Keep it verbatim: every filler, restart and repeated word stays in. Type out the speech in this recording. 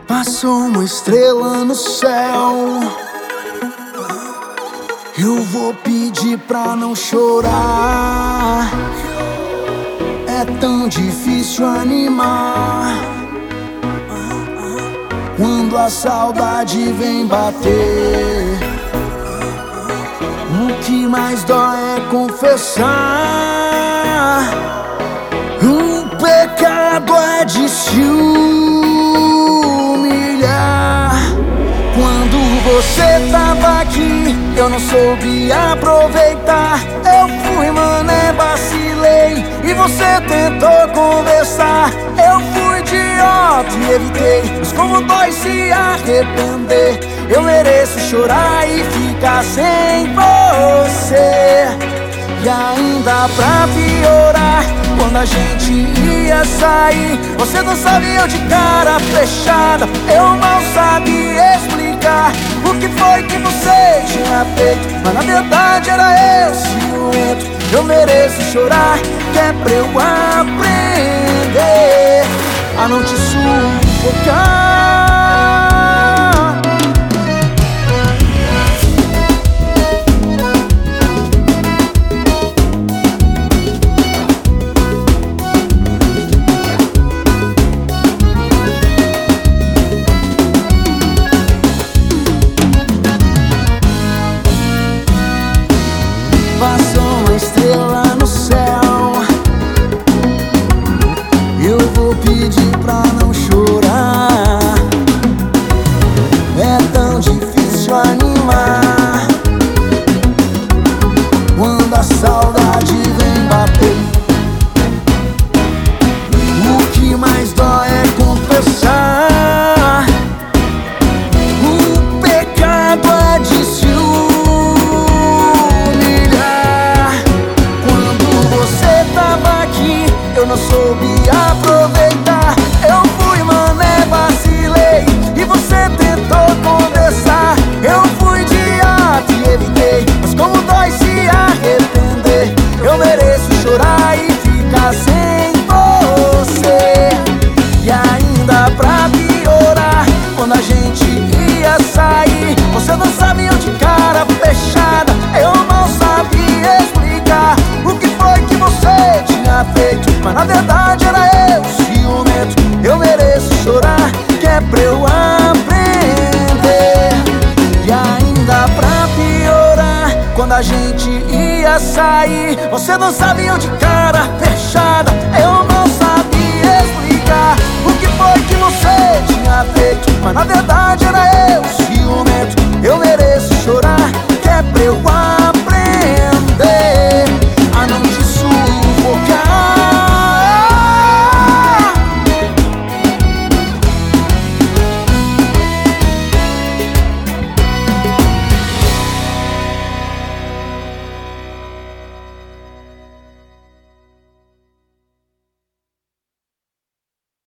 Passou uma estrela no céu. Eu vou pedir pra não chorar. É tão difícil animar quando a saudade vem bater. O que mais dói é confessar. O pecado é de se humilhar. Quando você tava aqui, eu não soube aproveitar. Eu fui mané, vacilei e você tentou conversar. Eu fui idiota e evitei, mas como dói se arrepender. Eu mereço chorar e ficar sem você. E ainda pra piorar, quando a gente ia sair, você não sabia, eu de cara fechada. Eu mal sabia explicar o que foi que você tinha feito, mas na verdade era eu ciumento. Eu mereço chorar, que é pra eu aprender a não te sufocar. Passou uma estrela no céu. Eu vou pedir pra não chorar. É tão difícil animar quando a saudade vem bater. O que mais dói é confessar. O pecado é de se eu não soube aproveitar. Eu fui mané, vacilei e você tentou conversar. Eu fui idiota e evitei, mas como dói se arrepender. Eu mereço chorar e ficar sem você. E ainda pra piorar, quando a gente ia sair, você não sabia, eu de cara fechada. Eu não sabia explicar o que foi que você tinha feito, mas na verdade era eu ciumento. Eu mereço chorar, que é pra eu aprender. E ainda pra piorar, quando a gente ia sair, você não sabia, eu de cara fechada. Eu